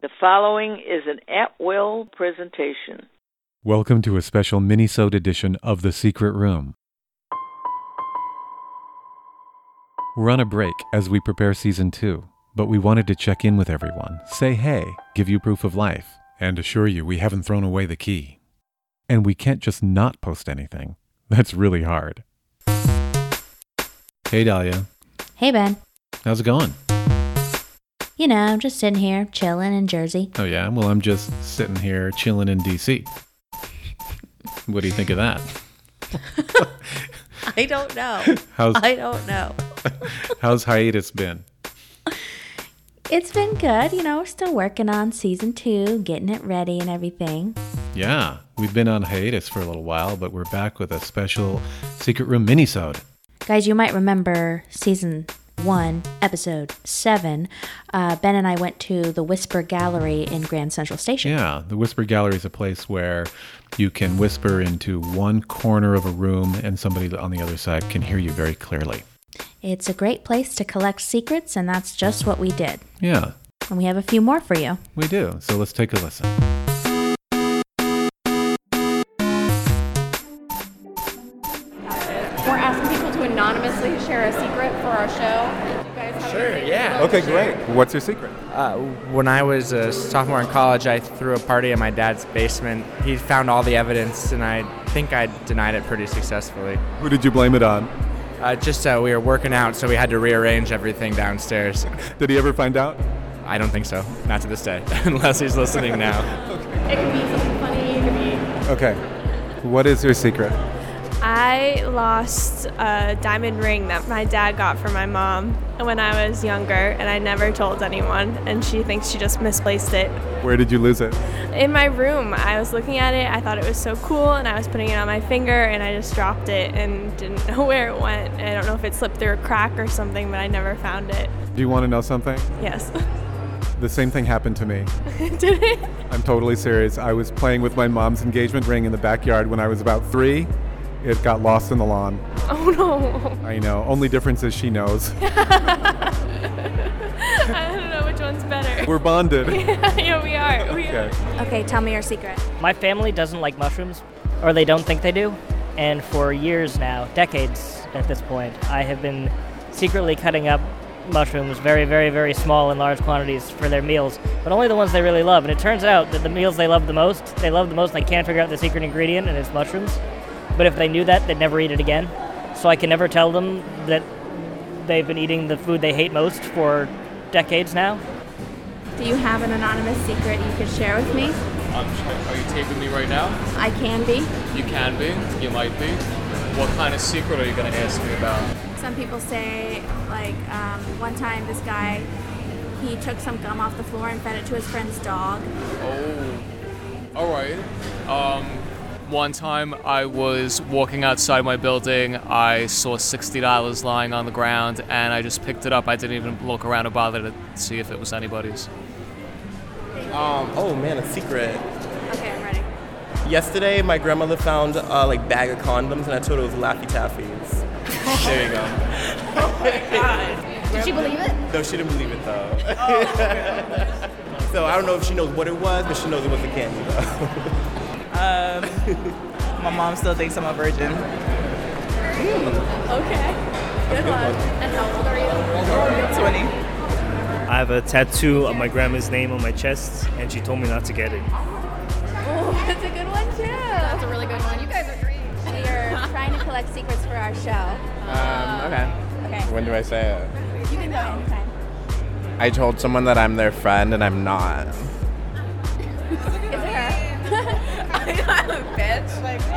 The following is an at-will presentation. Welcome to a special mini-sode edition of The Secret Room. We're on a break as we prepare Season 2, but we wanted to check in with everyone, say hey, give you proof of life, and assure you we haven't thrown away the key. And we can't just not post anything. That's really hard. Hey, Dahlia. Hey, Ben. How's it going? You know, just sitting here, chilling in Jersey. Oh, yeah? Well, I'm just sitting here chilling in D.C. What do you think of that? I don't know. I don't know. How's hiatus been? It's been good. You know, we're still working on Season 2, getting it ready and everything. Yeah, we've been on hiatus for a little while, but we're back with a special Secret Room mini-sode. Guys, you might remember Season 1, Episode 7. Ben and I went to the Whisper Gallery in Grand Central Station. Yeah, the Whisper Gallery is a place where you can whisper into one corner of a room and somebody on the other side can hear you very clearly. It's a great place to collect secrets, and that's just what we did. Yeah. And we have a few more for you. We do, so let's take a listen. We're asking people to anonymously share a secret for our show. You guys have Sure, anything yeah. you'd like Okay, to share? great. What's your secret? When I was a sophomore in college, I threw a party in my dad's basement. He found all the evidence, and I think I denied it pretty successfully. Who did you blame it on? We were working out, so we had to rearrange everything downstairs. Did he ever find out? I don't think so. Not to this day, unless he's listening now. It could be something funny, it could be... Okay. What is your secret? I lost a diamond ring that my dad got for my mom when I was younger, and I never told anyone, and she thinks she just misplaced it. Where did you lose it? In my room, I was looking at it, I thought it was so cool, and I was putting it on my finger, and I just dropped it and didn't know where it went. I don't know if it slipped through a crack or something, but I never found it. Do you want to know something? Yes. The same thing happened to me. Did it? I'm totally serious. I was playing with my mom's engagement ring in the backyard when I was about 3. It got lost in the lawn. Oh no. I know. Only difference is she knows. I don't know which one's better. We're bonded. Yeah, we are. We are. Okay. Okay, tell me your secret. My family doesn't like mushrooms, or they don't think they do. And for years now, decades at this point, I have been secretly cutting up mushrooms, very, very, very small in large quantities for their meals, but only the ones they really love. And it turns out that the meals they love the most, they can't figure out the secret ingredient, and it's mushrooms. But if they knew that, they'd never eat it again. So I can never tell them that they've been eating the food they hate most for decades now. Do you have an anonymous secret you could share with me? Are you taping me right now? I can be. You can be. You might be. What kind of secret are you going to ask me about? Some people say, one time this guy, he took some gum off the floor and fed it to his friend's dog. Oh, all right. One time I was walking outside my building. I saw $60 lying on the ground, and I just picked it up. I didn't even look around or bother to see if it was anybody's. Oh man, a secret. Okay, I'm ready. Yesterday, my grandmother found a bag of condoms, and I told her it was Laffy Taffies. There you go. Oh my God. Did she believe it? No, she didn't believe it though. So I don't know if she knows what it was, but she knows it was a candy though. My mom still thinks I'm a virgin. Okay. Good one. And how old are you? 20. I have a tattoo of my grandma's name on my chest, and she told me not to get it. Oh, that's a good one too. That's a really good one. You guys are great. We are trying to collect secrets for our show. Okay. When do I say it? You can go anytime. I told someone that I'm their friend, and I'm not. Is it her? I'm a bitch.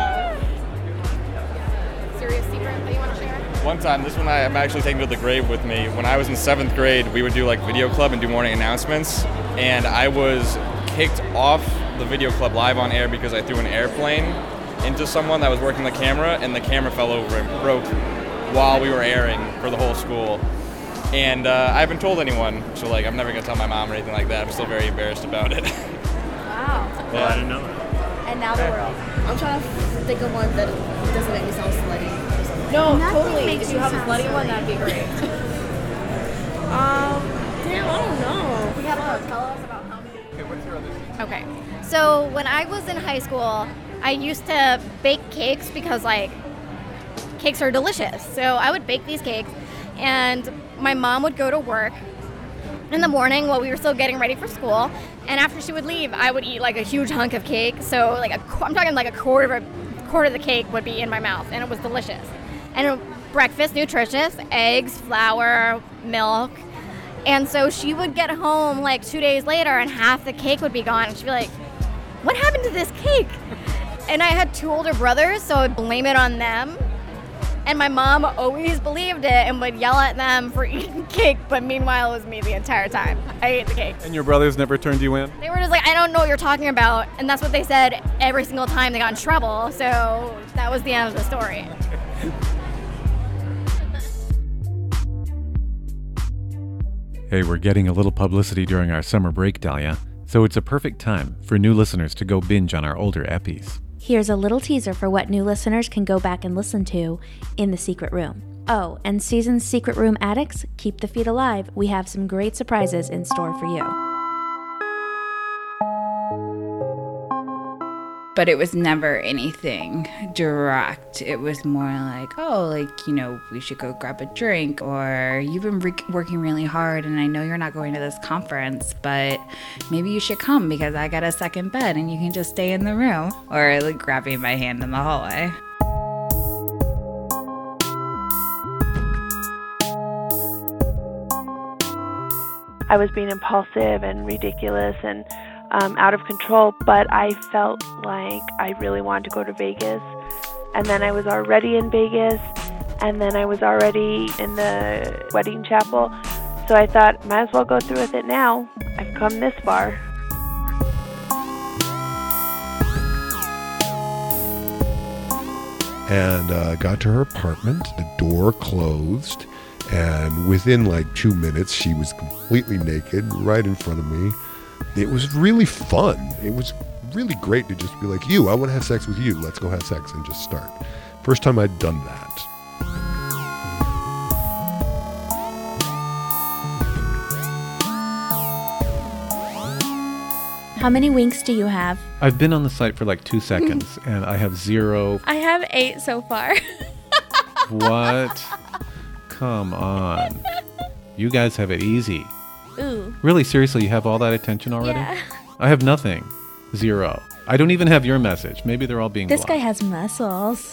Serious secret that you want to share? One time, this one I'm actually taking to the grave with me. When I was in 7th grade, we would do video club and do morning announcements, and I was kicked off the video club live on air because I threw an airplane into someone that was working the camera, and the camera fell over and broke while we were airing for the whole school. And I haven't told anyone, so I'm never gonna tell my mom or anything like that. I'm still very embarrassed about it. Wow. Well, I didn't know. And now the world. I'm trying to think of one that doesn't make me sound slutty. No, Nothing totally. makes If you have a sound slutty one, silly. that'd be great. Damn, I don't know. We have to tell us about how many. Okay. So when I was in high school, I used to bake cakes because, like, cakes are delicious. So I would bake these cakes, and my mom would go to work in the morning while we were still getting ready for school. And after she would leave, I would eat, like, a huge hunk of cake. So, like, I'm talking like a quarter of the cake would be in my mouth, and it was delicious. And breakfast, nutritious, eggs, flour, milk. And so she would get home, like, 2 days later, and half the cake would be gone. And she'd be like, what happened to this cake? And I had 2 older brothers, so I would blame it on them. And my mom always believed it and would yell at them for eating cake, but meanwhile, it was me the entire time. I ate the cake. And your brothers never turned you in? They were just like, I don't know what you're talking about. And that's what they said every single time they got in trouble. So that was the end of the story. Hey, we're getting a little publicity during our summer break, Dahlia, so it's a perfect time for new listeners to go binge on our older epis. Here's a little teaser for what new listeners can go back and listen to in the Secret Room. Oh, and season's Secret Room addicts, keep the feed alive. We have some great surprises in store for you. But it was never anything direct. It was more like, oh, like, you know, we should go grab a drink, or you've been working really hard and I know you're not going to this conference, but maybe you should come because I got a second bed and you can just stay in the room, or like grabbing my hand in the hallway. I was being impulsive and ridiculous and out of control, but I felt like I really wanted to go to Vegas. And then I was already in Vegas, and then I was already in the wedding chapel. So I thought, might as well go through with it now. I've come this far. And got to her apartment, the door closed, and within like 2 minutes, she was completely naked right in front of me. It was really fun. It was really great to just be like, I want to have sex with you. Let's go have sex and just start. First time I'd done that. How many winks do you have? I've been on the site for like 2 seconds, and I have 0. I have 8 so far. What? Come on. You guys have it easy. Ooh. Really, seriously, you have all that attention already? Yeah. I have nothing. 0. I don't even have your message. Maybe they're all being This blocked. guy has muscles.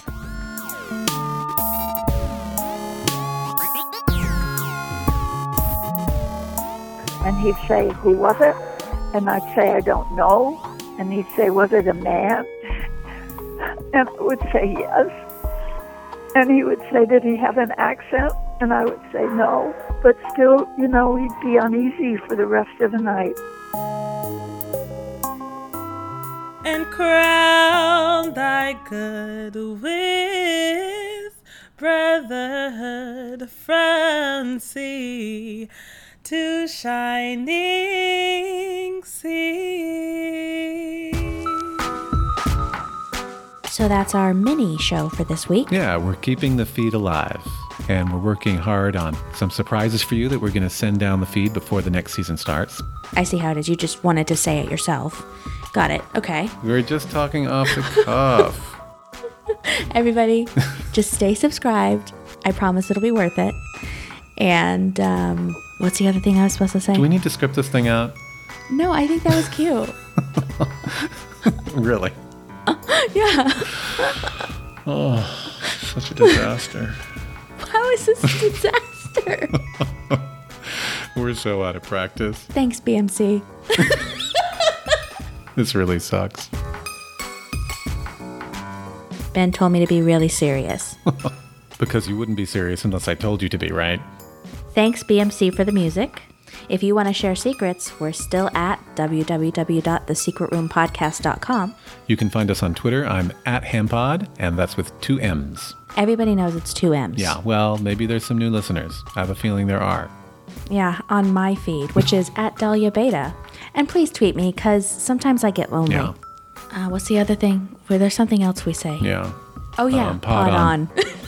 And he'd say, who was it? And I'd say, I don't know. And he'd say, was it a man? And I would say, yes. And he would say, did he have an accent? And I would say, no. But still, you know, he'd be uneasy for the rest of the night. And crown thy good with brotherhood from sea to shining sea. So that's our mini show for this week. Yeah, we're keeping the feed alive. And we're working hard on some surprises for you that we're going to send down the feed before the next season starts. I see how it is. You just wanted to say it yourself. Got it. Okay. We were just talking off the cuff. Everybody, just stay subscribed. I promise it'll be worth it. And what's the other thing I was supposed to say? Do we need to script this thing out? No, I think that was cute. Really? Yeah. Oh, such a disaster. How is this a disaster? We're so out of practice. Thanks, BMC. This really sucks. Ben told me to be really serious. Because you wouldn't be serious unless I told you to be, right? Thanks, BMC, for the music. If you want to share secrets, we're still at www.thesecretroompodcast.com. You can find us on Twitter. I'm at Hampod, and that's with 2 M's. Everybody knows it's 2 M's. Yeah, well, maybe there's some new listeners. I have a feeling there are. Yeah, on my feed, which is at Dahlia Beta. And please tweet me, because sometimes I get lonely. Yeah. What's the other thing? Well, there's something else we say. Yeah. Oh, yeah, pod on.